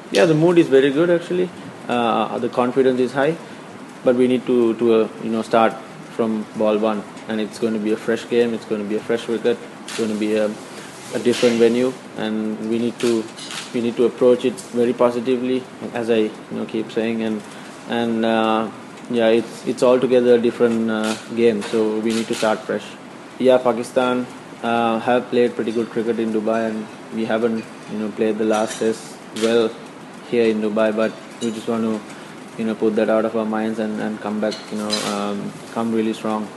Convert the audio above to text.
Yeah, the mood is very good actually. The confidence is high, but we need to start from ball one, and it's going to be a fresh game. It's going to be a fresh wicket. It's going to be a different venue, and we need to approach it very positively, as I keep saying, and yeah, it's altogether a different game. So we need to start fresh. Yeah, Pakistan have played pretty good cricket in Dubai, and we haven't played the last test well here in Dubai, but we just want to put that out of our minds and come back, come really strong.